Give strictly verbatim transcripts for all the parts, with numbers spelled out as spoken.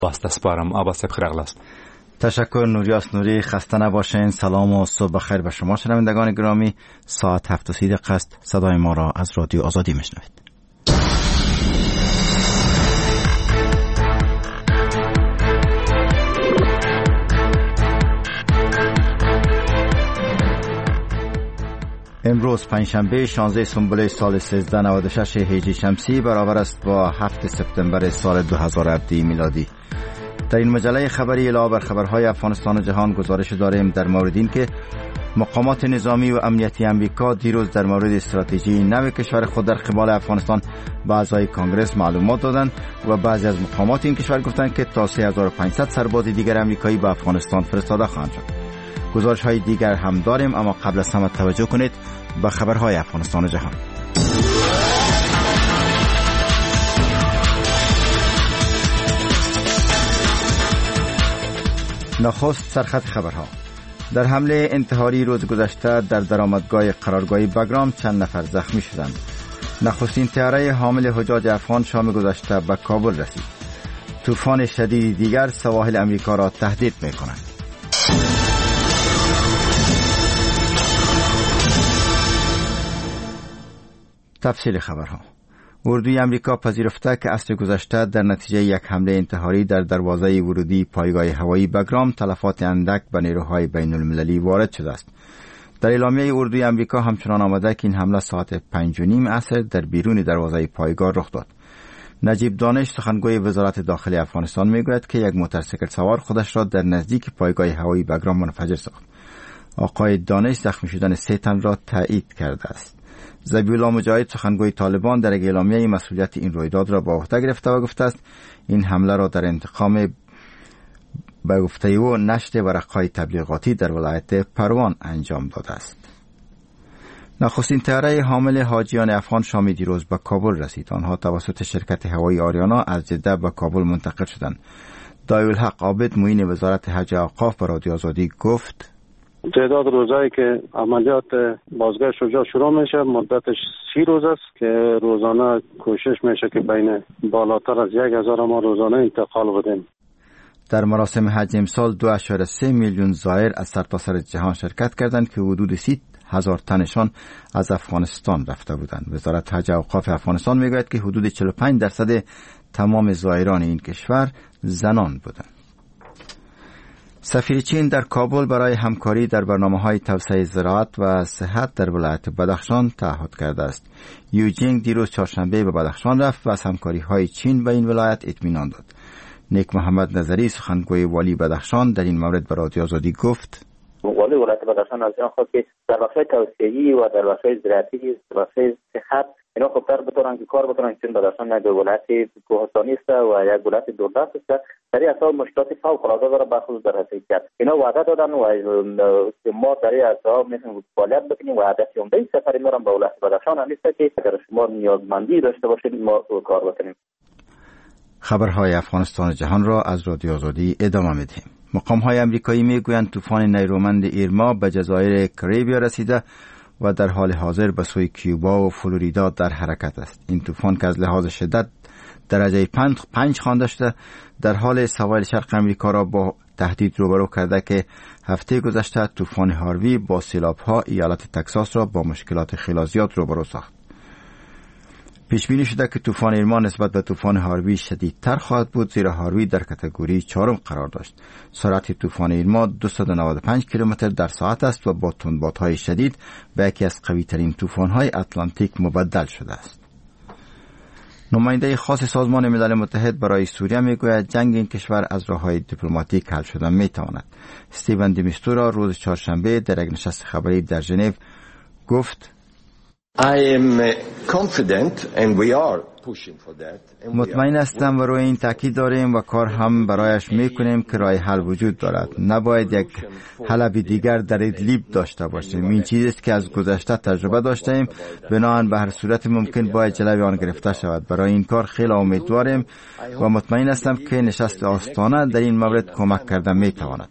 واسطه سپارم. عباس بخیر اغلاس. تشکر نوریاس نوری. خسته نباشین. سلام و صبح بخیر به شما شنوندگان گرامی. ساعت هفت و سی دقیقه است. صدای ما را از رادیو آزادی میشنوید. امروز پنجشنبه شانزده سنبله سال سیزده نود و شش هجری شمسی برابر است با هفتم سپتامبر سال دو هزار و هفده میلادی. در این مجله خبری علاوه بر خبرهای افغانستان و جهان گزارش داریم در مورد این که مقامات نظامی و امنیتی امریکا دیروز در مورد استراتژی نو کشور خود در قبال افغانستان به اعضای کانگرس معلومات دادند و بعضی از مقامات این کشور گفتند که تا سه هزار و پانصد سرباز دیگر امریکایی به افغانستان فرستاده خواهند شد. گزارش های دیگر هم داریم، اما قبل از همه توجه کنید به خبرهای افغانستان و جهان. نخست سرخط خبرها. در حمله انتحاری روز گذشته در درآمدگاه قرارگاهی بگرام چند نفر زخمی شدند. نخستین طیاره حامل حجاج افغان شام گذشته به کابل رسید. طوفان شدید دیگر سواحل امریکا را تهدید می‌کند. تفصیل خبرها. اردوی امریکا پذیرفته که عصر گذشته در نتیجه یک حمله انتحاری در دروازه ورودی پایگاه هوایی بگرام تلفات اندک به نیروهای بین المللی وارد شده است. در اعلامیه اردوی امریکا همچنان آمده که این حمله ساعت پنج و نیم عصر در بیرون دروازه پایگاه رخ داد. نجیب دانش سخنگوی وزارت داخلی افغانستان میگوید که یک موتورسیکل سوار خودش را در نزدیک پایگاه هوایی بگرام منفجر ساخت. آقای دانش زخمی شدن سه تن را تایید کرده است. ذبیح الله مجاهد سخنگوی طالبان در اعلامیه مسئولیت این رویداد را به عهده گرفته و گفته است این حمله را در انتقام به گفته او نشر ورقهای تبلیغاتی در ولایت پروان انجام داده است. نخستین طیاره حامل حاجیان افغان شام دیروز به کابل رسید. آنها توسط شرکت هوایی آریانا از جده به کابل منتقل شدند. دایالحق عابد معین وزارت حج و اوقاف به رادیو آزادی گفت تعداد روزایی که عملیات بازگشت شجاع شروع میشه مدتش سی روز است که روزانه کوشش میشه که بین بالاتر از یک هزار ما روزانه انتقال بدیم. در مراسم حج امسال دو اشاره سه میلیون زائر از سرتاسر جهان شرکت کردند که حدود سی هزار تنشان از افغانستان رفته بودند. وزارت حج و اوقاف افغانستان میگوید که حدود چهل و پنج درصد تمام زائران این کشور زنان بودند. سفیر چین در کابل برای همکاری در برنامه‌های توسعه زراعت و صحت در ولایت بدخشان تعهد کرده است. یو جینگ دیروز چهارشنبه به بدخشان رفت و از همکاری‌های چین به این ولایت اطمینان داد. نیک محمد نظری سخنگوی والی بدخشان در این مورد به رادیو آزادی گفت والی ولایت بدخشان از جان خواست که در بخش توسعه‌ای و در بخش زراعتی و بخش صحت اینا خوبتر بتونن که کار بکنن. چون بدخشان یک ولایت کوهستانی است و یک ولایت دوردست است. در این اصلا مشکلات فوق‌العاده داره بخصوص در حقیقت اینا وعده دادن و ما در این اصلا میتونیم فعالیت بکنیم و هدف عمده سفر ما به ولایت بدخشان هست که اگر شما نیازمندی داشته باشید ما کار بکنیم. خبرهای افغانستان و جهان را از رادیو آزادی ادامه میدیم. مقام‌های آمریکایی میگویند طوفان نیرومند ایرما به جزایر کریبیا رسیده و در حال حاضر به سوی کیوبا و فلوریدا در حرکت است. این طوفان که از لحاظ شدت درجه پنج, پنج خوانده شده در حال سواحل شرق امریکا را با تهدید روبرو کرده که هفته گذشته طوفان هاروی با سیلاب‌ها ایالت تگزاس را با مشکلات خیلی زیاد روبرو ساخت. پیش بینی شده که طوفان ایرما نسبت به طوفان هاروی شدیدتر خواهد بود، زیرا هاروی در کاتگوری چهارم قرار داشت. سرعت طوفان ایرما دویست و نود و پنج کیلومتر در ساعت است و با تندبادهای شدید به یکی از قوی‌ترین طوفان‌های اتلانتیک مبدل شده است. نماینده خاص سازمان ملل متحد برای سوریه میگوید جنگ این کشور از راه‌های دیپلماتیک حل شدن میتواند. استیون دیمیستورا روز چهارشنبه در یک نشست خبری در ژنو گفت I am confident and we are pushing for that. مطمئن هستم و روی این تاکید داریم و کار هم برایش میکنیم که راه حل وجود دارد. نباید یک حلب دیگر در ادلیب داشته باشیم. این چیزی است که از گذشته تجربه داشتیم، بنابراین به هر صورت ممکن باید جلوی آن گرفته شود. برای این کار خیلی امیدواریم و مطمئن هستم که نشست آستانه در این مورد کمک کردن میتواند.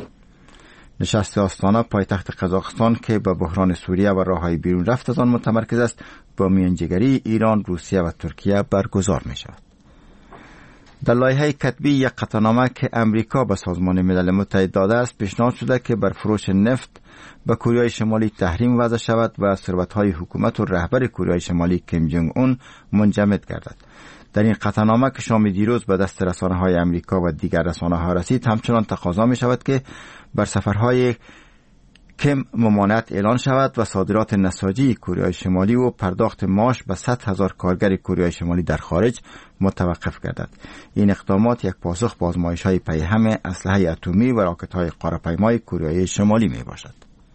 نشست آستانه پایتخت قزاقستان که به بحران سوریه و راههای بیرون رفت از آن متمرکز است با میانجیگری ایران، روسیه و ترکیه برگزار می شود. در لایحه کتبی یک قطعنامه که امریکا به سازمان ملل متحد داده است پیشنهاد شده که بر فروش نفت به کره شمالی تحریم وضع شود و ثروت‌های حکومت و رهبر کره شمالی کیم جونگ اون منجمد گردد. در این قطعنامه که شام دیروز به دست رسانه‌های امریکا و دیگر رسانه‌ها رسید همچنان تقاضا می شود که بر سفرهای کم ممانعت اعلان شود و صادرات نساجی کره شمالی و پرداخت معاش به صد هزار کارگر کره شمالی در خارج متوقف گردد. این اقدامات یک پاسخ به آزمایش‌های پیهم اسلحه اتمی و راکت‌های قاره‌پیمای کره شمالی می باشد.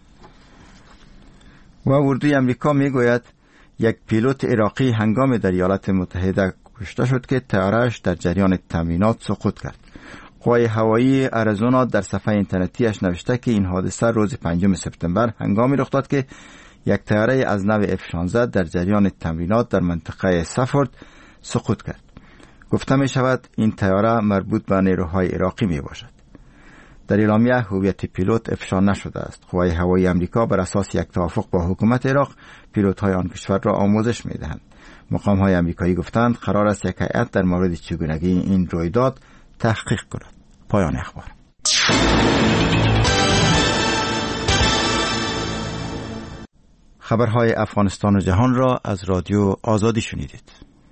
و اردوی امریکا می گوید یک پیلوت عراقی هنگام در ایالات متحده کشته شد که طیاره‌اش در جریان تمرینات سقوط کرد. قوای هوایی آریزونا در صفحه اینترنتیش نوشته که این حادثه روز پنجم سپتامبر هنگامی رخ داد که یک طیاره از نوع اف شانزده در جریان تمرینات در منطقه سفورد سقوط کرد. گفته می شود این طیاره مربوط به نیروهای عراقی می باشد. در اعلامیه هویت پیلوت افشا نشده است. قوای هوایی امریکا بر اساس یک توافق با حکومت عراق پیلوت‌های آن کشور را آموزش می دهند. مقام‌های امریکایی گفتند قرار است یک هیئت در مورد چگونگی این رویداد تحقیق کند. پایان اخبار. خبرهای افغانستان و جهان را از رادیو آزادی شنیدید.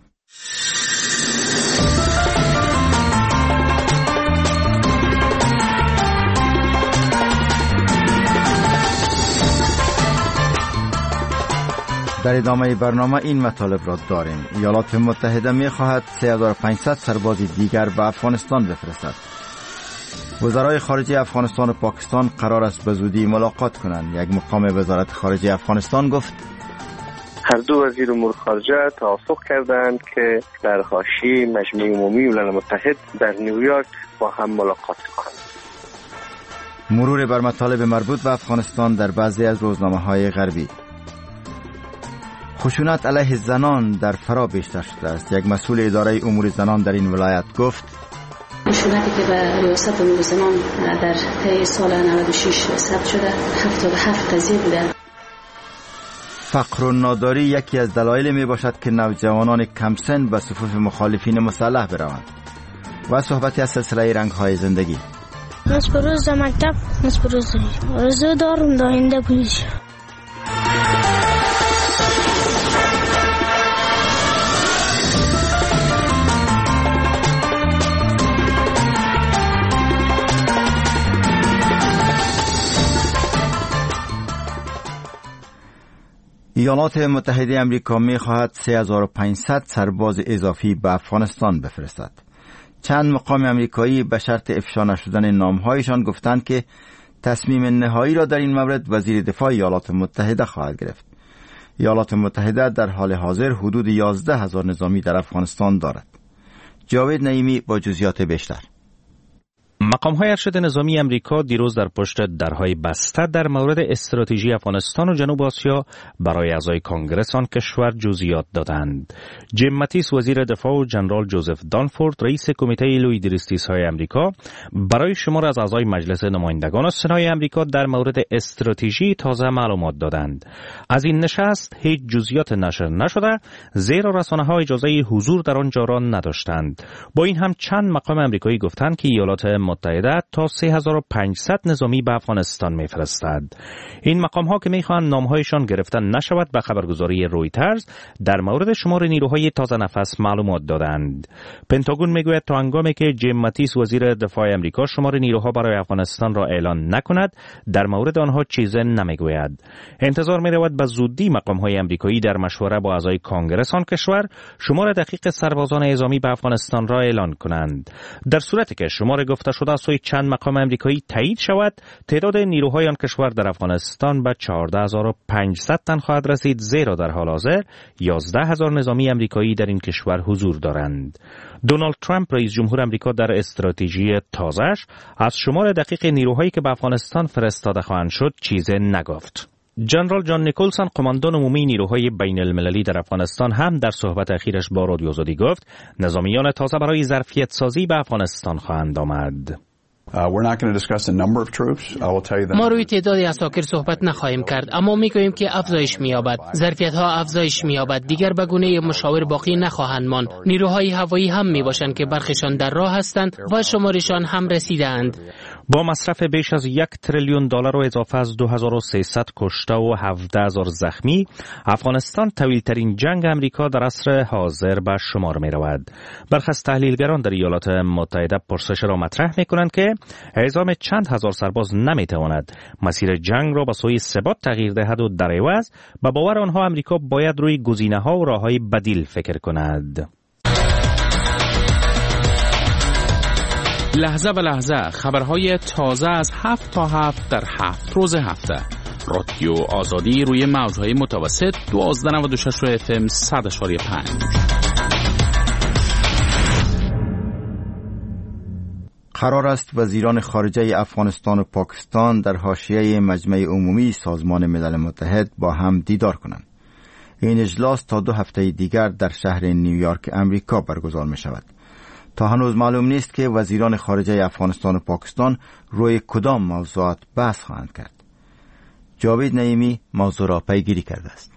در ادامه برنامه این مطالب را داریم. ایالات متحده می خواهد سه هزار و پانصد سرباز دیگر به افغانستان بفرستد. وزرای خارجه افغانستان و پاکستان قرار است به زودی ملاقات کنند. یک مقام وزارت خارجه افغانستان گفت هر دو وزیر امور خارجه توافق کردند که در حاشیه مجمع عمومی ملل متحد در نیویورک با هم ملاقات کنند. مرور بر مطالب مربوط به افغانستان در بعضی از روزنامه‌های غربی. خشونت علیه زنان در فرا بیشتر شده است. یک مسئول اداره امور زنان در این ولایت گفت خشونتی که به ریاست امور زنان در طی سال نود و شش ثبت شده هفتاد و هفت قضیه بوده. فقر و ناداری یکی از دلایل می باشد که نوجوانان کم سن به صفوف مخالفین مسلح بروند. و صحبتی از سلسله رنگ‌های زندگی. مسپروز در مکتب مسپروز رزو دارم داینده پولیس. ایالات متحده امریکا می خواهد سه هزار و پانصد سرباز اضافی به افغانستان بفرستد. چند مقام امریکایی به شرط افشا نشدن نامهایشان گفتند که تصمیم نهایی را در این مورد وزیر دفاع ایالات متحده خواهد گرفت. ایالات متحده در حال حاضر حدود یازده هزار نظامی در افغانستان دارد. جاوید نعیمی با جزئیات بیشتر. مقام‌های ارشد نظامی امریکا دیروز در پشت درهای بسته در مورد استراتژی افغانستان و جنوب آسیا برای اعضای کنگرس آن کشور جزئیات دادند. جیم ماتیس وزیر دفاع و جنرال جوزف دانفورد رئیس کمیته لویید ریستیس‌های امریکا برای شمار از اعضای مجلس نمایندگان سنای امریکا در مورد استراتژی تازه معلومات دادند. از این نشست هیچ جزئیات نشر نشده، زیرا رسانه‌ها اجازه حضور در آنجا را نداشتند. با این هم چند مقام امریکایی گفتند که ایالات متحده تا سه هزار و پانصد نظامی به افغانستان می‌فرستد. این مقام‌ها که می‌خواهند نام‌هایشان گرفته نشود به خبرگزاری رویترز در مورد شمار نیروهای تازه نفس معلومات دادند. پنتاگون میگوید تا هنگامی که جیم ماتیس وزیر دفاع آمریکا شمار نیروها برای افغانستان را اعلان نکند در مورد آنها چیزی نمیگوید. انتظار می‌رود به زودی مقام‌های آمریکایی در مشوره با اعضای کنگرس آن کشور شمار دقیق سربازان نظامی به افغانستان را اعلان کنند. در صورتی که شمار گفته شده سوی چند مقام امریکایی تایید شود، تعداد نیروهای آن کشور در افغانستان به چهارده هزار و پانصد تن خواهد رسید، زیرا در حال حاضر یازده هزار نظامی امریکایی در این کشور حضور دارند. دونالد ترامپ رئیس جمهور امریکا در استراتژی تازه‌اش از شمار دقیق نیروهایی که به افغانستان فرستاده خواهند شد چیزی نگفت. جنرال جان نیکلسون قماندان عمومی نیروهای بین المللی در افغانستان هم در صحبت اخیرش با رادیو آزادی گفت نظامیان تازه برای ظرفیت سازی به افغانستان خواهند آمد. ما روی تعداد عساکر صحبت نخواهیم کرد، اما میگوییم که افزایش می‌یابد. ظرفیت‌ها افزایش می‌یابد. دیگر به گونه مشاور باقی نخواهند ماند. نیروهای هوایی هم میباشند که برخیشان در راه هستند و شمارشان هم رسیدند. با مصرف بیش از یک تریلیون دلار و اضافه از دو هزار و سیصد کشته و هفده هزار زخمی، افغانستان طویل‌ترین جنگ امریکا در عصر حاضر به شمار می رود. برخی از تحلیلگران در ایالات متحده پرسش را مطرح می کنند که اعزام چند هزار سرباز نمی تواند مسیر جنگ را به سوی ثبات تغییر دهد و در عوض به باور آنها امریکا باید روی گزینه‌ها و راه‌های بدیل فکر کند. لحظه به لحظه خبرهای تازه از هفت تا هفت در هفت روز هفته. رادیو آزادی روی موجهای متوسط دوازده نود و شش اف ام صد اشاری پنج. قرار است وزیران خارجه افغانستان و پاکستان در حاشیه مجمع عمومی سازمان ملل متحد با هم دیدار کنند. این اجلاس تا دو هفته دیگر در شهر نیویورک امریکا برگزار می شود. تا هنوز معلوم نیست که وزیران خارجه افغانستان و پاکستان روی کدام موضوعات بحث خواهند کرد. جاوید نعیمی موضوع را پیگیری کرده است.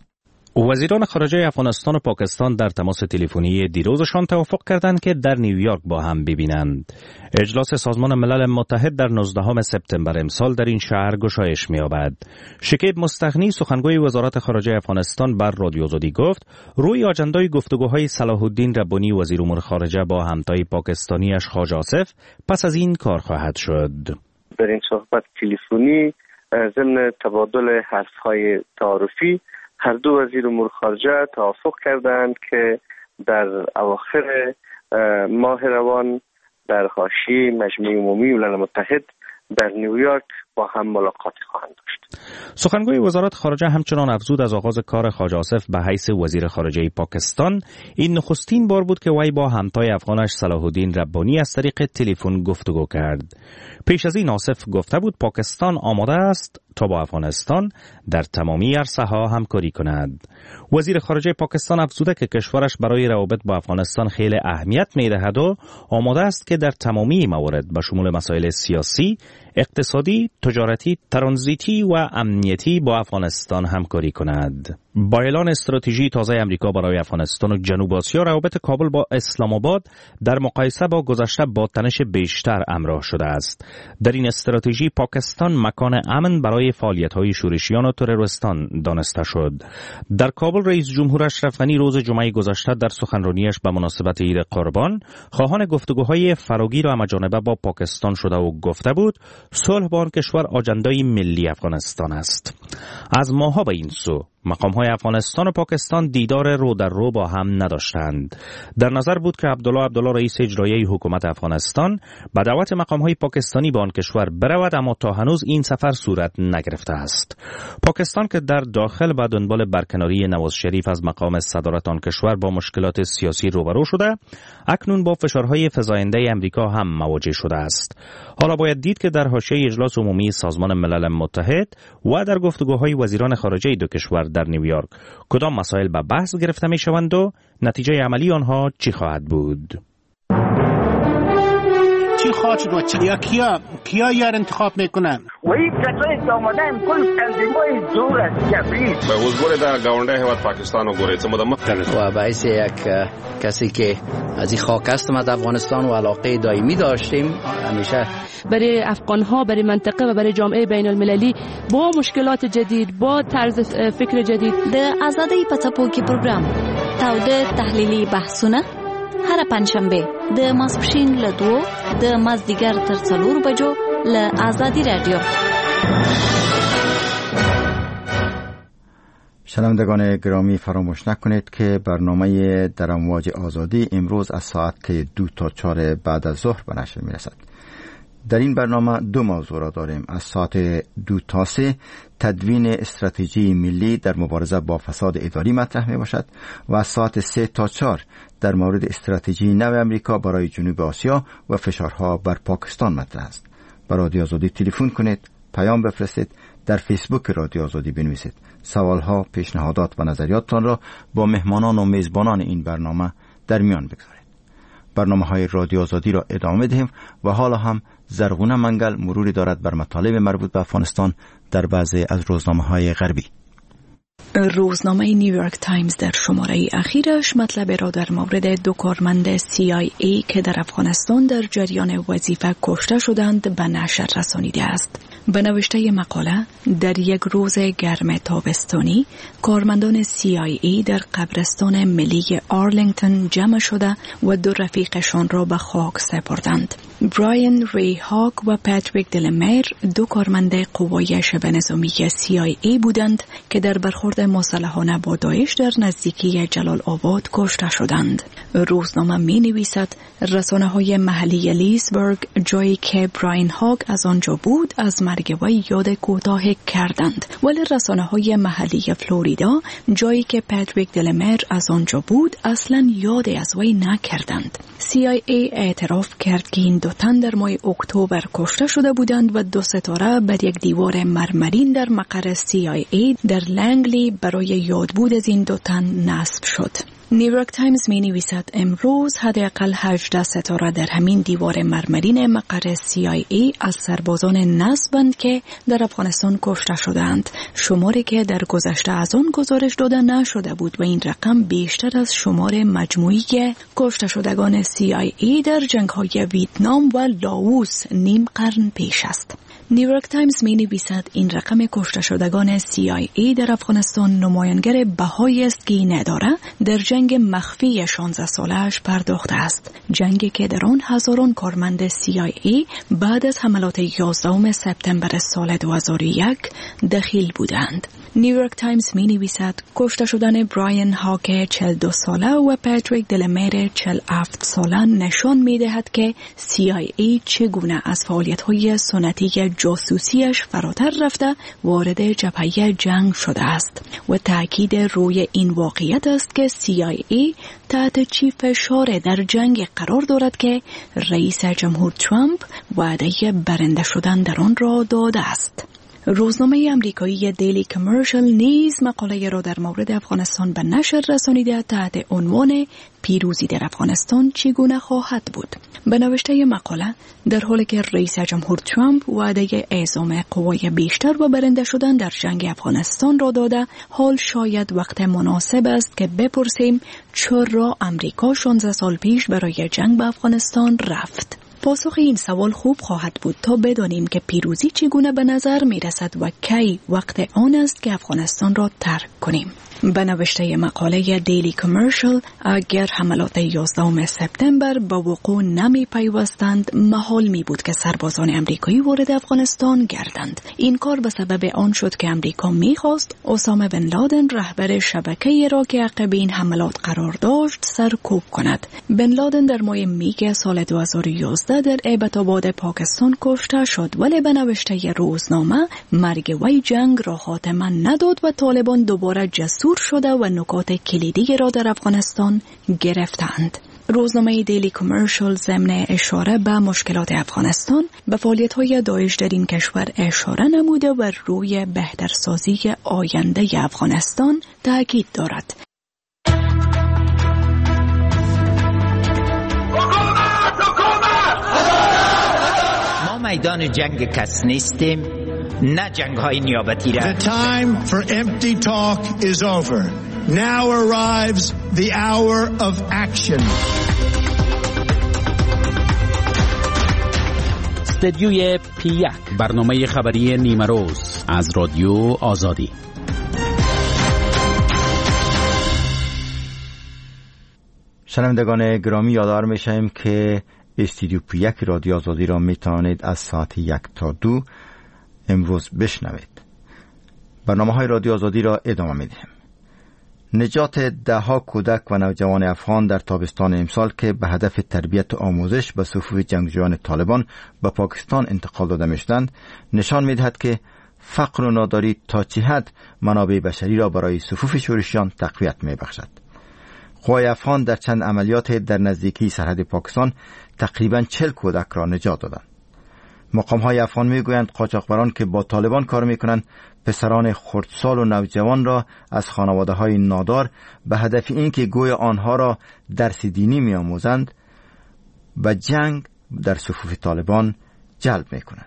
وزیران خارجه افغانستان و پاکستان در تماس تلفنی دیروزشان توافق کردند که در نیویورک با هم ببینند. اجلاس سازمان ملل متحد در نوزدهم سپتامبر امسال در این شهر گشایش می‌یابد. شکیب مستغنی سخنگوی وزارت خارجه افغانستان بر رادیو آزادی گفت روی آجندای گفتگوهای صلاح الدین ربانی وزیر امور خارجه با همتای پاکستانیش خواجه آصف پس از این کار خواهد شد. در این صحبت تلفنی ضمن تبادل حرف‌های تعارفی هر دو وزیر امور خارجه توافق کردند که در اواخر ماه روان در حاشیه مجمع عمومی ملل متحد در نیویورک با هم ملاقات خواهند داشت. سخنگوی وزارت خارجه همچنان افزود از آغاز کار خواجه آصف به حیث وزیر خارجه پاکستان این نخستین بار بود که وی با همتای افغانش صلاح الدین ربانی از طریق تلفن گفتگو کرد. پیش از این آصف گفته بود پاکستان آماده است تا با افغانستان در تمامی عرصه‌ها همکاری کند. وزیر خارجه پاکستان افزوده که کشورش برای روابط با افغانستان خیلی اهمیت می‌دهد و آماده است که در تمامی موارد به شمول مسائل سیاسی، اقتصادی، تجارتی، ترانزیتی و امنیتی با افغانستان همکاری کند. با اعلان استراتژی تازه امریکا برای افغانستان و جنوب آسیا، روابط کابل با اسلام آباد در مقایسه با گذشته با تنش بیشتر همراه شده است. در این استراتژی پاکستان مکان امن برای فعالیت‌های شورشیان و تروریستان دانسته شد. در کابل رئیس جمهور اشرف غنی روز جمعه گذشته در سخنرانیش به مناسبت عید قربان خواهان گفتگوهای فراگیر و همه‌جانبه با پاکستان شده و گفته بود صلح با آن کشور آجندای ملی افغانستان است. از ماها به این سو مقام‌های افغانستان و پاکستان دیدار رو در رو با هم نداشتند. در نظر بود که عبدالله عبدالله رئیس اجرایی حکومت افغانستان به دعوت مقام‌های پاکستانی به آن کشور برود، اما تا هنوز این سفر صورت نگرفته است. پاکستان که در داخل به دنبال برکناری نواز شریف از مقام صدارت آن کشور با مشکلات سیاسی روبرو شده، اکنون با فشارهای فزاینده امریکا هم مواجه شده است. حالا باید دید که در حاشیه اجلاس عمومی سازمان ملل متحد و در گفتگوهای وزیران خارجه دو کشور در نیویورک کدام مسائل به بحث گرفته می شوند و نتیجه عملی آنها چی خواهد بود. چی خواهد شد و کیا کیا کیا یار انتخاب میکنن؟ و این کسایی که آمدن کل تنظیمای زور است کبریت به حضور در گاونده حیوات پاکستان و گوره چه مدمت و باعث یک کسی که از این خاک هستم از افغانستان و علاقه دائمی داشتیم همیشه برای افغانها، برای منطقه و برای جامعه بین المللی با مشکلات جدید، با طرز فکر جدید. د آزادۍ په څپو کې پروګرام تاوده تحلیلي بحثونه هر پنځشنبه د ماسپښین له دوو د مازدیګر تر څلورو بجو له آزادی رادیو. شنوندگان گرامی فراموش نکنید که برنامه در امواج آزادی امروز از ساعت دو تا چهار بعد از ظهر به نشر میرسد. در این برنامه دو موضوع را داریم. از ساعت دو تا سه تدوین استراتژی ملی در مبارزه با فساد اداری مطرح می باشد و از ساعت سه تا چهار در مورد استراتژی نو امریکا برای جنوب آسیا و فشارها بر پاکستان مطرح است. به رادیو آزادی تلفن کنید، پیام بفرستید، در فیسبوک رادیو آزادی بنویسید. سوالها، پیشنهادات و نظریاتتان را با مهمانان و میزبانان این برنامه در میان بگذارید. برنامه های رادیو آزادی را ادامه دهیم و حالا هم زرغونه منگل مروری دارد بر مطالب مربوط به افغانستان در بعضی از روزنامه های غربی. روزنامه نیویورک تایمز در شماره اخیرش مطلب را در مورد دو کارمند سی آی ای که در افغانستان در جریان وظیفه کشته شدند به نشر رسانیده است. به نوشته مقاله، در یک روز گرم تابستانی کارمندان سی آی ای در قبرستان ملی آرلینگتون جمع شده و دو رفیقشان را به خاک سپردند. براین ری هاک و پاتریک دلمیر دو کارمند قوای شبه نظامی سی آی ای بودند که در برخورد مسلحانه با داعش در نزدیکی جلال آباد کشته شدند. روزنامه می نویسد رسانه های محلی لیسبرگ جایی که براین هاک از آنجا بود از مرگ وی یاد کوتاه کردند، ولی رسانه های محلی فلوریدا جایی که پاتریک دلمیر از آنجا بود اصلا یاد از وی نکردند. سی آی ای اعتراف کرد که این دو تن در ماه اکتبر کشته شده بودند و دو ستاره بر یک دیوار مرمرین در مقر سی آی ای در لنگلی برای یادبود از این دو تن نصب شد. نیویورک تایمز می نویسد امروز حداقل هجده ستاره در همین دیوار مرمرین مقر سی آی ای از سربازان نصبند که در افغانستان کشته شدند، شماری که در گذشته از آن گزارش داده نشده بود و این رقم بیشتر از شمار مجموعی کشته شدگان سی آی ای در جنگ‌های ویتنام و لاوس نیم قرن پیش است. نیویورک تایمز می نویسد این رقم کشته شدگان سی آی ای در افغانستان نمایانگر بهایی است که این اداره در جنگ مخفی شانزده ساله‌اش پرداخته است، جنگی که در آن هزاران کارمند سی آی ای بعد از حملات یازدهم سپتامبر سال دو هزار و یک دخیل بودند. نیویورک تایمز می نویسد کشته شدن براین هاک چهل و دو ساله و پاتریک دلمیر چهل و هفت ساله نشان می دهد که سی آی ای چگونه از فعالیت‌های سنتی جاسوسیش فراتر رفته وارد جبهه جنگ شده است و تأکید روی این واقعیت است که سی آی ای تحت چی فشار در جنگ قرار دارد که رئیس جمهور ترامپ وعده برنده شدن در آن را داده است. روزنامه امریکایی دیلی کامرشل نیز مقاله را در مورد افغانستان به نشر رسانیده تحت عنوان پیروزی در افغانستان چگونه خواهد بود. به نوشته مقاله، در حالی که رئیس جمهور ترامپ وعده اعزام قوای بیشتر و برنده شدن در جنگ افغانستان را داده، حال شاید وقت مناسب است که بپرسیم چرا امریکا شانزده سال پیش برای جنگ به افغانستان رفت. پاسخ این سوال خوب خواهد بود تا بدانیم که پیروزی چگونه به نظر می رسد و کی وقت آن است که افغانستان را ترک کنیم. به نوشته مقاله دیلی کامرشل، اگر حملات یازدهم سپتامبر با وقوع نمی پیوستند، محال می بود که سربازان امریکایی وارد افغانستان گردند. این کار به سبب آن شد که امریکا می خواست اسامه بن لادن رهبر شبکه‌ای را که عقب این حملات قرار داشت سرکوب کند. بن لادن در ماه میگ سال دو هزار و یازده در ایبت‌آباد پاکستان کشته شد، ولی به نوشته روزنامه مرگ وی جنگ را خاتمه نداد و طالبان دوباره جسور شده و نکات کلیدی را در افغانستان گرفتند. روزنامه دیلی کامرشل ضمن اشاره به مشکلات افغانستان به فعالیت‌های داعش در این کشور اشاره نموده و روی بهترسازی آینده افغانستان تاکید دارد. ما میدان جنگ کس نیستیم، نه جنگ های نیابتی را. The time for empty talk is over. Now arrives the hour of action. استدیوی پی یک، برنامه خبری نیمه روز از رادیو آزادی. شنوندگان گرامی، یادآور می‌شویم که استودیو پی یک رادیو آزادی را میتوانید از ساعت یک تا دو امروز بشنوید. برنامه های رادیو آزادی را ادامه میدهیم. نجات ده ها کودک و نوجوان افغان در تابستان امسال که به هدف تربیت و آموزش به صفوف جنگجویان طالبان به پاکستان انتقال داده میشدند نشان میدهد که فقر و ناداری تا چه حد منابع بشری را برای صفوف شورشیان تقویت میبخشد. قوای افغان در چند عملیات در نزدیکی سرحد پاکستان تقریباً چهل کودک را نجات دادند. مقام‌های افغان میگویند قاچاقبران که با طالبان کار میکنند پسران خردسال و نوجوان را از خانواده‌های نادار به هدف اینکه گویا آنها را درس دینی میآموزند به جنگ در صفوف طالبان جلب میکنند.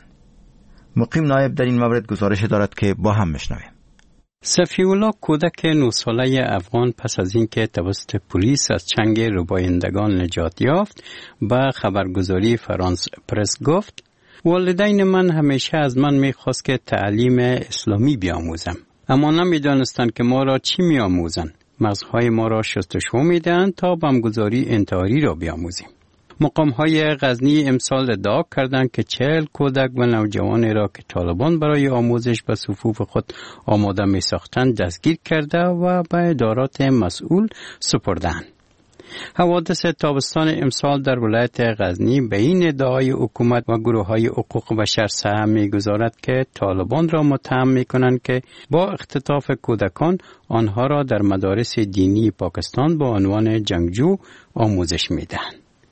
مقیم نایب در این مورد گزارش دارد که با هم میشنویم. صفی‌الله کودک نه ساله افغان پس از اینکه توسط پلیس از چنگ ربایندگان نجات یافت به خبرگزاری فرانس پرس گفت والدین من همیشه از من میخواست که تعلیم اسلامی بیاموزم، اما نمیدانستند که ما را چی میآموزند. مغزهای ما را شستشو میدهند تا بمبگذاری انتحاری را بیاموزیم. مقام‌های غزنی امسال ادعا کردند که چهل کودک و نوجوان را که طالبان برای آموزش به صفوف خود آماده می‌ساختند دستگیر کرده و به ادارات مسئول سپردند. حوادث تابستان امسال در ولایت غزنی به این ادعای حکومت و گروه‌های حقوق بشر سهم می‌گذارد که طالبان را متهم می‌کنند که با اختطاف کودکان آنها را در مدارس دینی پاکستان با عنوان جنگجو آموزش می‌دهند.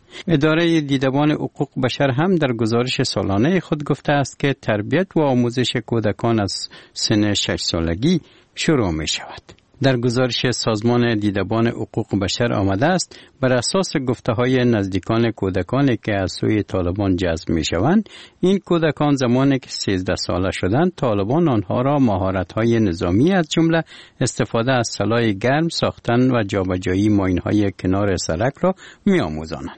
اداره دیدبان حقوق بشر هم در گزارش سالانه خود گفته است که تربیت و آموزش کودکان از سن شش سالگی شروع می شود. در گزارش سازمان دیدبان حقوق بشر آمده است بر اساس گفته های نزدیکان کودکانی که از سوی طالبان جذب می شوند، این کودکان زمانی که سیزده ساله شدند طالبان آنها را مهارت های نظامی از جمله استفاده از سلاح گرم، ساختن و جابجایی ماین های کنار سرک را می آموزانند.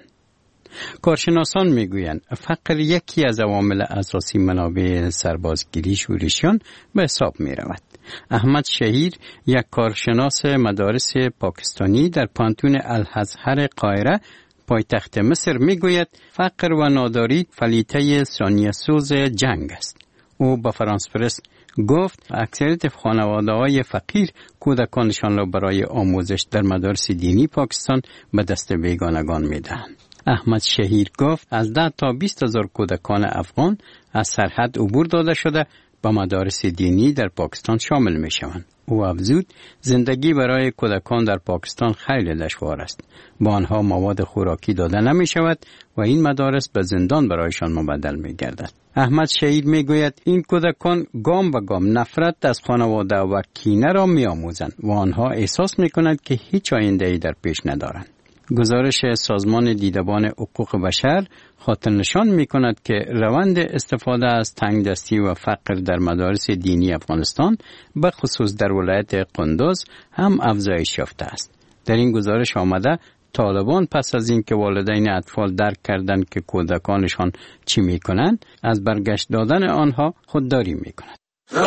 کارشناسان میگویند فقر یکی از عوامل اساسی منابع سربازگیری شورشیان به حساب می رود. احمد شهیر، یک کارشناس مدارس پاکستانی در پانتون الازهر قاهره پایتخت مصر میگوید فقر و ناداری فلیته ثانیه سوز جنگ است. او به فرانس پرس گفت اکثریت خانواده‌های فقیر کودکانشان را برای آموزش در مدارس دینی پاکستان به دست بیگانگان میدهند. احمد شهیر گفت از ده تا بیست هزار کودکان افغان از سرحد عبور داده شده به مدارس دینی در پاکستان شامل می شوند. او افزود زندگی برای کودکان در پاکستان خیلی دشوار است. با آنها مواد خوراکی داده نمی شود و این مدارس به زندان برایشان مبدل می گردد. احمد شهیر می گوید این کودکان گام به گام نفرت از خانواده و کینه را می آموزند و آنها احساس می کنند که هیچ آینده‌ای در پیش ندارند. گزارش سازمان دیدبان حقوق بشر خاطر نشان می کند که روند استفاده از تنگدستی و فقر در مدارس دینی افغانستان به خصوص در ولایت قندوز هم افزایش یافته است. در این گزارش آمده طالبان پس از اینکه والدین اطفال درک کردند که کودکانشان چی می کنند از برگشت دادن آنها خودداری می کند.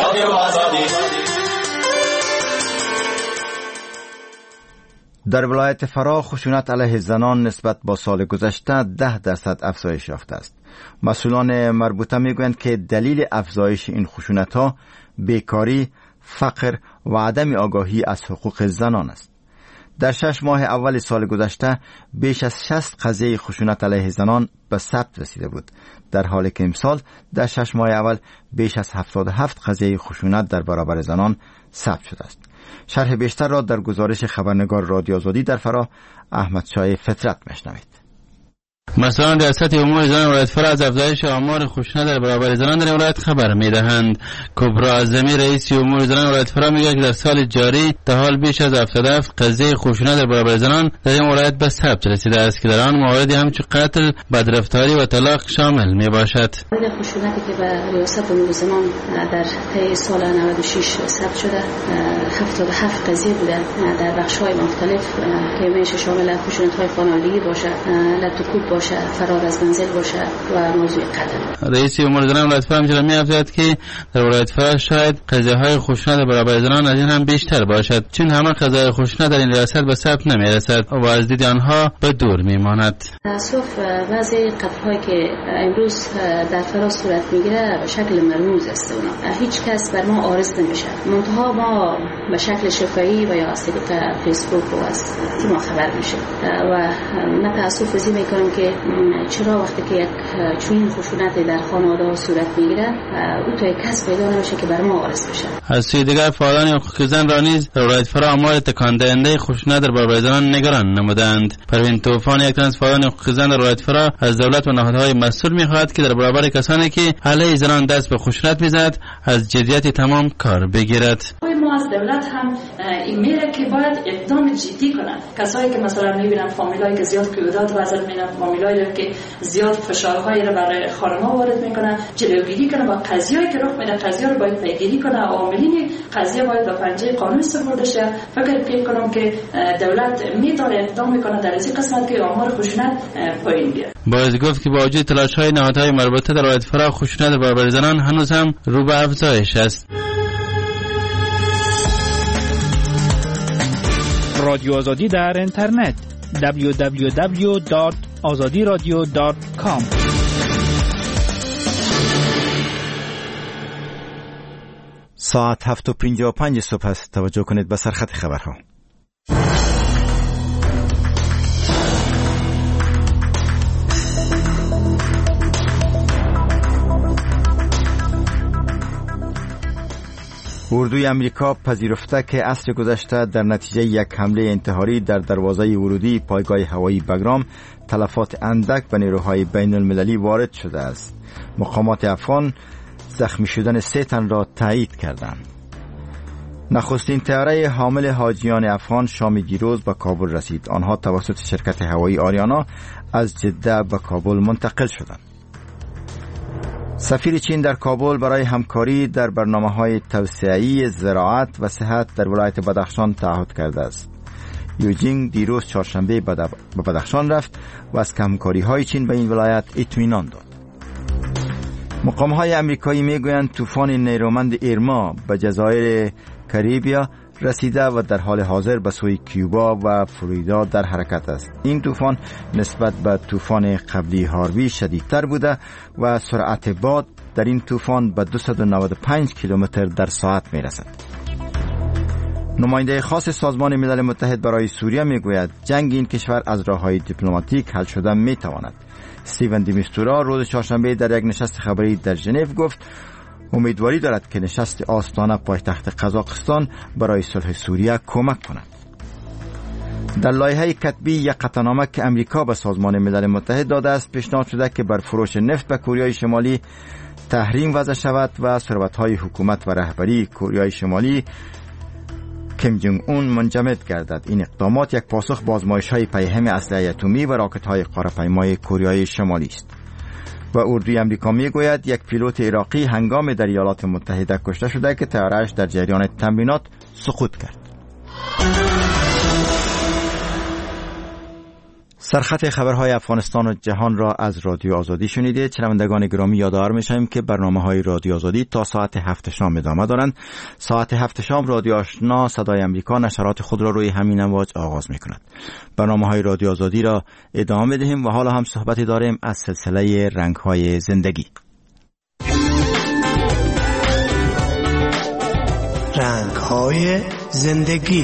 در ولایت فرا خشونت علیه زنان نسبت با سال گذشته ده درصد افزایش یافته است. مسئولان مربوطه میگویند که دلیل افزایش این خشونت‌ها بیکاری، فقر و عدم آگاهی از حقوق زنان است. در شش ماه اول سال گذشته بیش از شصت قضیه خشونت علیه زنان به ثبت رسیده بود، در حالی که امسال در شش ماه اول بیش از هفتاد و هفت قضیه خشونت در برابر زنان ثبت شده است. شرح بیشتر را در گزارش خبرنگار رادیو آزادی در فرا احمد شاه فطرت میشنوید. مسئولان ریاست امور زنان ولایت فرا از افزایش آمار خشونت در برابر زنان در ولایت خبر میدهند. کبرا اعظمی رئیس امور زنان ولایت فرا میگوید که در سال جاری تا حال بیش از هفتاد و هفت قضیه خشونت در برابر زنان در این ولایت به ثبت رسیده است که در آن مواردی همچون قتل، بدرفتاری و طلاق شامل می باشد. خشونتی که به ریاست امور زنان در طی سال نود و شش ثبت شده هفتاد و هفت قضیه بوده در بخش‌های مختلف که میشه شامل خشونت‌های خانوادگی باشه، لطف‌کوب باشه، فرار از منزل باشه و موضوع قتل. رئیس امور زنان ولایت فرا همچنین می‌افزاید که در ولایت فرا شاید قضیه‌های خشونت برابر زنان از این هم بیشتر باشد، چون همه قضایای خشونت در این ریاست به ثبت نمی‌رسد و از دید آنها به دور می‌ماند. تأسف بعضی قتل‌هایی که امروز در فرا صورت می‌گیره به شکل مرموز است، اونا هیچ کس بر ما عارض نمیشه. منتها ما به شکل شفاهی و یا از طریق فیسبوک و از تیم خبر میشه و من تأسف زی می‌کنم که چرا وقتی که یک چنین خشونت در خانواده صورت میگیره او تا یک کس پیدا نمیشه که بر ما عارض بشه. از سوی دیگر فعالان حقوق زن را نیز در ولایت فرا آمار تکان دهنده خشونت در برابر زنان نگران نمودند. پروین طوفان، یک تن از فعالان حقوق زن در ولایت فرا، از دولت و نهادهای مسئول می‌خواهد که در برابر کسانی که علیه زنان دست به خشونت می‌زنند از جدیت تمام کار بگیرد. ما از دولت هم این میره که باید اقدام جدی کنن. کسایی که مثلا میبینن فامیلایی که زیاد قیودات وضع میدن، فامیلایی که زیاد فشارهایی رو برای خانم‌ها وارد میکنن، جلوگیری کنن و قضیه‌ای که رخ میده قضیه رو باید پیگیری کنن. عاملین قضیه باید به پنجه قانون سپرده شه. فکر فکر کنم که دولت میتونه اقدام میکنه در این قسمت که آمار خشونت پایین بیاد. باید گفت که با وجود تلاش‌های نهادهای مربوطه در رعایت فرا خشونت برابر زنان هنوز هم رو به افزایش است. رادیو آزادی در اینترنت دبلیو دبلیو دبلیو دات آزادی رادیو دات کام. ساعت هفت و پنجاه و پنج صبح است. توجه کنید به سرخط خبرها. اردوی امریکا پذیرفته که عصر گذشته در نتیجه یک حمله انتحاری در دروازه ورودی پایگاه هوایی بگرام تلفات اندک به نیروهای بین المللی وارد شده است. مقامات افغان زخمی شدن سه تن را تایید کردند. نخستین طیاره حامل حاجیان افغان شام دیروز به کابل رسید. آنها توسط شرکت هوایی آریانا از جده به کابل منتقل شدند. سفیر چین در کابل برای همکاری در برنامه‌های توسعه‌ای زراعت و صحت در ولایت بدخشان تعهد کرده است. یوجینگ دیروز چهارشنبه به بدخشان رفت و از همکاری‌های چین به این ولایت اطمینان داد. مقام‌های آمریکایی می‌گویند طوفان نیرومند ایرما به جزایر کریبیا رسیده و در حال حاضر به سوی کیوبا و فلوریدا در حرکت است. این طوفان نسبت به طوفان قبلی هاروی شدیدتر بوده و سرعت باد در این طوفان به دویست و نود و پنج کیلومتر در ساعت میرسد. نماینده خاص سازمان ملل متحد برای سوریه میگوید جنگ این کشور از راه‌های دیپلماتیک حل شدن میتواند. استیون دیمیستورا روز چهارشنبه در یک نشست خبری در ژنو گفت امیدواری دارد که نشست آستانه پایتخت قزاقستان برای صلح سوریه کمک کند. در لایحه کتبی یک قطعنامه که امریکا به سازمان ملل متحد داده است پیشنهاد شده که بر فروش نفت به کوریای شمالی تحریم وضع شود و ثروت‌های حکومت و رهبری کوریای شمالی کیم جونگ اون منجمد گردد. این اقدامات یک پاسخ به آزمایش‌های پیهم اسلحه اتمی و راکت‌های قاره‌پیمای کوریای شمالی است. و اردوی امریکا میگوید یک پیلوت عراقی هنگام در ایالات متحده کشته شده که طیاره‌اش در جریان تمرینات سقوط کرد. سرخط خبرهای افغانستان و جهان را از رادیو آزادی شنیده. شنوندگان گرامی یادآور می‌شویم که برنامه‌های رادیو آزادی تا ساعت هفت شام ادامه دارند. ساعت هفت شام رادیو آشنا صدای امریکا نشرات خود را روی همین امواج آغاز می‌کند. برنامه‌های رادیو آزادی را ادامه می‌دهیم و حالا هم صحبتی داریم از سلسله رنگ‌های زندگی. رنگ‌های زندگی.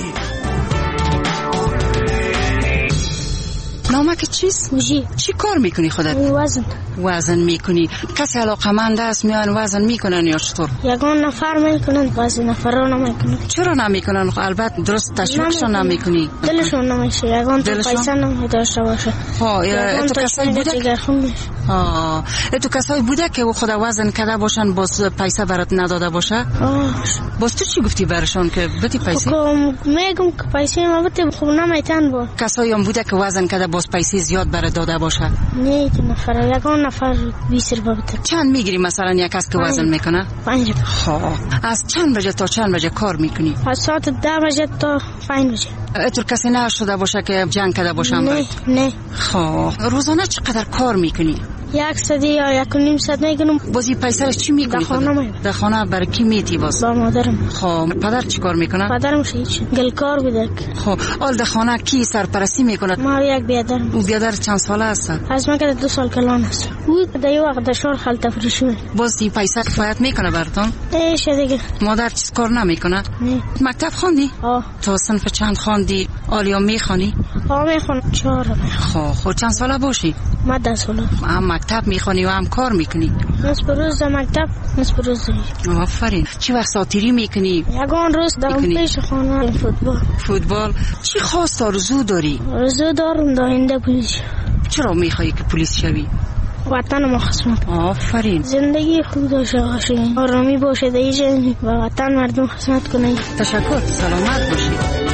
نامه که چیست؟ موجی. چی کار میکنی خودت؟ وزن. وزن میکنی. کسی علاقمند است میان وزن میکنن یا چطور؟ یگان نفر میکنن بعضی نفرا نمیکنن. چرا نمیکنن؟ البته درست تشویقشون نمیکنی. دلشون نمیشه. یگان تو پیسه نمیداشته باشه. ها تو کسایی بوده ها تو کسایی بوده که خود وزن کرده باشن باز پیسه برات نداده باشه؟ باز تو چی گفتی برشون که بتی پیسه؟ میگم که پیسه ما بتی خوب نمیتن با. کسایی هم بوده که وزن کرده باز پیسه زیاد برات داده باشه؟ نه تو نفر یگان نفر بیست روپیه بده. چند میگیری مثلا یک کس که وزن میکنه؟ پنج. ها از چند بجه تا چند بجه کار میکنی؟ از ساعت ده بجه تا پنج بجه. اتر کسی نه شده باشه که جنگ کرده باشم؟ نه نه. ها روزانه چقدر کار میکنی؟ یک صدی یا یک و نیم صد میکنم. بازی پیسه چی میکنی؟ در خانه میکنم. در خانه برای کی میتی باز؟ با مادرم. خب پدر چی کار میکنه؟ پدرم هیچ گلکار بوده. خب آل در خانه کی سرپرستی میکنه؟ ما یک بیادرم. او بیادر چند ساله است؟ از من که دو سال کلان است. او در یه وقت در شهر خال تفریش میکنه. باز این پیسه کفایت میکنه براتون؟ ایش دیگه. مادر چیز کار نمیکنه؟ نه. مکتب خواندی؟ آه. تو صنف چند خواندی؟ آلیا میخوانی؟ آه میخوانم. چهار. خب خب چند ساله باشی؟ ما ده ساله. هم مکتب میخوانی و هم کار میکنی؟ نصف روز در مکتب نصف روز دیگه. آفرین. چی وقت ساتیری میکنی؟ یگان روز در پیش خانه فوتبال. فوتبال. چی خواست آرزو داری؟ آرزو دارم آینده پلیس. چرا میخوایی که پلیس شوی؟ وطن ما خدمت. آفرین. زندگی خوب داشته باشید، آرامی باشه در اینجا و وطن مردم خدمت کنید. تشکر، سلامت باشید.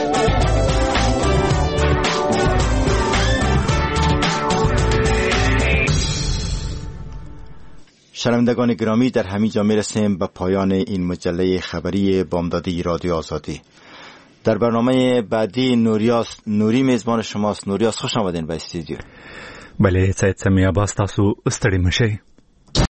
شنوندگان گرامی، در همین جا میرسیم به پایان این مجله خبری بامدادی رادیو آزادی. در برنامه بعدی نوریاس نوری میزبان شماست. نوریاس، خوش آمدین به استودیو. بله، سید سمی عباس، تاسو ستړي مشئ.